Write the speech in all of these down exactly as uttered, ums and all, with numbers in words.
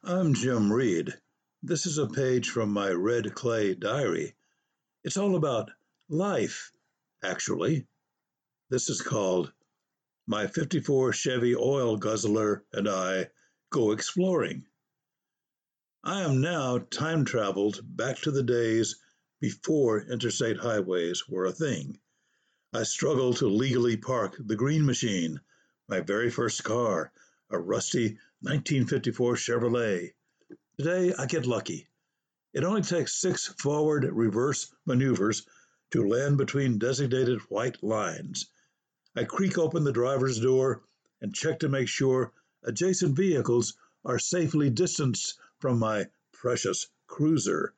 I'm Jim Reed. This is a page from my red clay diary. It's all about life, actually. This is called My fifty-four Chevy Oil Guzzler and I Go Exploring. I am now time traveled back to the days before interstate highways were a thing. I struggle to legally park the Green Machine, my very first car, a rusty nineteen fifty-four Chevrolet. Today, I get lucky. It only takes six forward reverse maneuvers to land between designated white lines. I creak open the driver's door and check to make sure adjacent vehicles are safely distanced from my precious cruiser.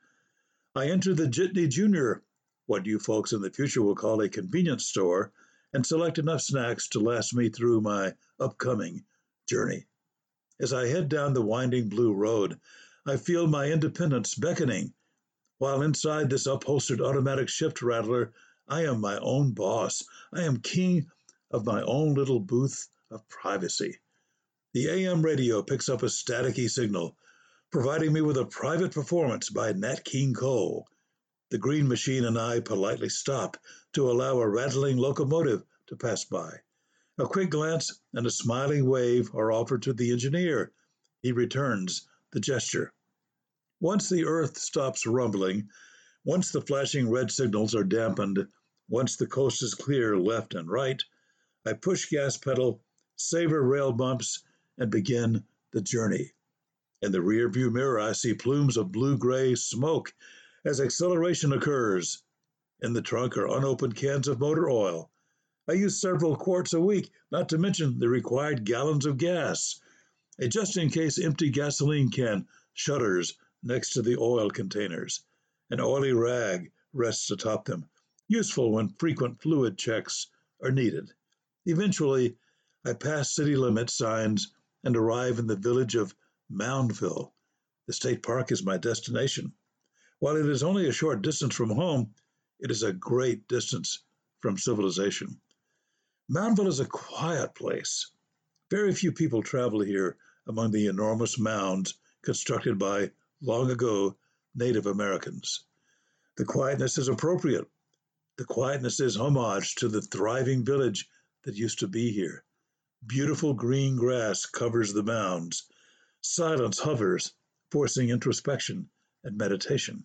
I enter the Jitney Junior, what you folks in the future will call a convenience store, and select enough snacks to last me through my upcoming journey. As I head down the winding blue road, I feel my independence beckoning. While inside this upholstered automatic shift rattler, I am my own boss. I am king of my own little booth of privacy. The A M radio picks up a staticky signal, providing me with a private performance by Nat King Cole. The Green Machine and I politely stop to allow a rattling locomotive to pass by. A quick glance and a smiling wave are offered to the engineer. He returns the gesture. Once the earth stops rumbling, once the flashing red signals are dampened, once the coast is clear left and right, I push gas pedal, savor rail bumps, and begin the journey. In the rearview mirror, I see plumes of blue-gray smoke as acceleration occurs. In the trunk are unopened cans of motor oil. I use several quarts a week, not to mention the required gallons of gas. A just-in-case empty gasoline can shudders next to the oil containers. An oily rag rests atop them, useful when frequent fluid checks are needed. Eventually, I pass city limit signs and arrive in the village of Moundville. The state park is my destination. While it is only a short distance from home, it is a great distance from civilization. Moundville is a quiet place. Very few people travel here among the enormous mounds constructed by long ago Native Americans. The quietness is appropriate. The quietness is homage to the thriving village that used to be here. Beautiful green grass covers the mounds. Silence hovers, forcing introspection and meditation.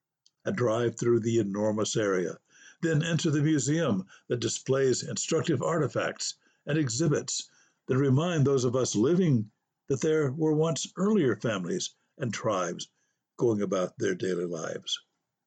I drive through the enormous area, then enter the museum that displays instructive artifacts and exhibits that remind those of us living that there were once earlier families and tribes going about their daily lives.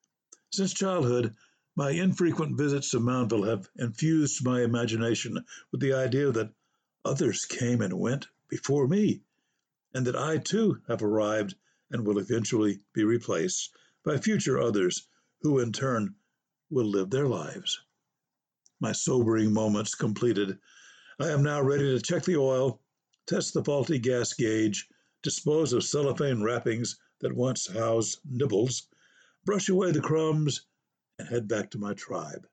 Since childhood, my infrequent visits to Moundville have infused my imagination with the idea that others came and went before me, and that I too have arrived and will eventually be replaced by future others who in turn will live their lives. My sobering moments completed, I am now ready to check the oil, test the faulty gas gauge, dispose of cellophane wrappings that once housed nibbles, brush away the crumbs, and head back to my tribe.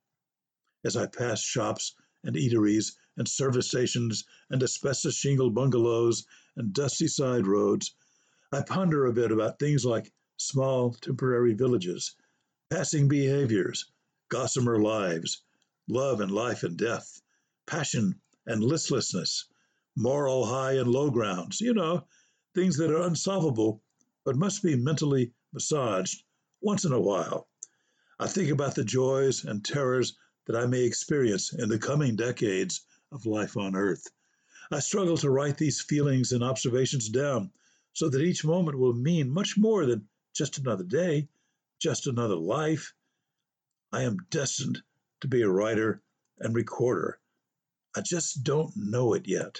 As I pass shops and eateries and service stations and asbestos shingled bungalows and dusty side roads, I ponder a bit about things like small temporary villages, passing behaviors, gossamer lives, love and life and death, passion and listlessness, moral high and low grounds, you know, things that are unsolvable but must be mentally massaged once in a while. I think about the joys and terrors that I may experience in the coming decades of life on Earth. I struggle to write these feelings and observations down so that each moment will mean much more than just another day, just another life. I am destined to be a writer and recorder. I just don't know it yet.